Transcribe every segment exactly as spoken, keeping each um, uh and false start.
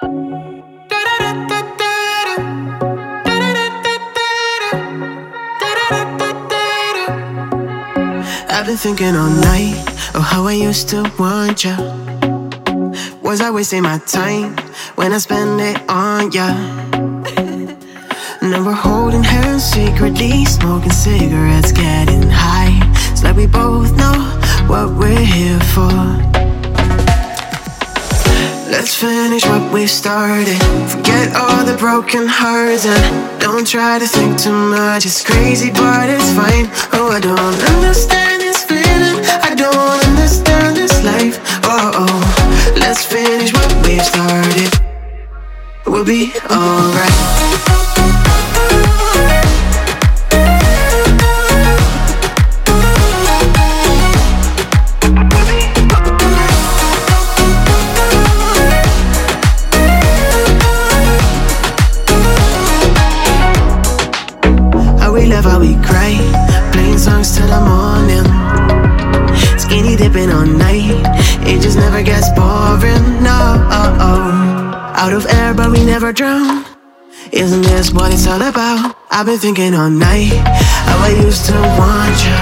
I've been thinking all night of how I used to want ya. Was I wasting my time when I spend it on ya? Now we're holding hands secretly, smoking cigarettes, getting high. It's like we both know what we're here for. Let's finish what we started. Forget all the broken hearts and don't try to think too much. It's crazy but it's fine. Oh, I don't understand this feeling, I don't understand this life. Oh, oh, let's finish what we've started. We'll be alright. We love how we cry, playing songs till the morning. Skinny dipping all night, it just never gets boring. No, oh, oh. Out of air but we never drown. Isn't this what it's all about? I've been thinking all night how I used to want you.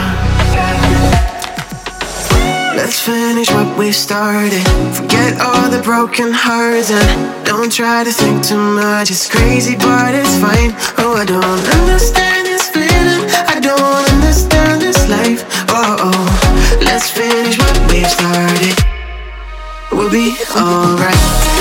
Let's finish what we started. Forget all the broken hearts and don't try to think too much. It's crazy but it's fine. Oh, I don't understand this feeling, I don't understand this life. Oh, oh, let's finish what we've started. We'll be alright.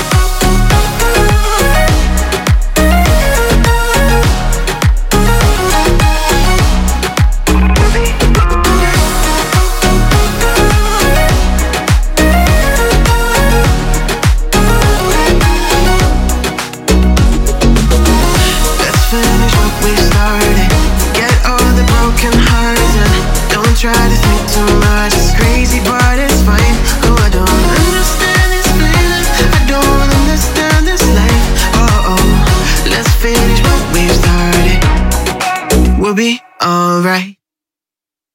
Try to think too much, it's crazy but it's fine. Oh, I don't understand this feeling, I don't understand this life. Oh, oh, let's finish what we've started. We'll be alright.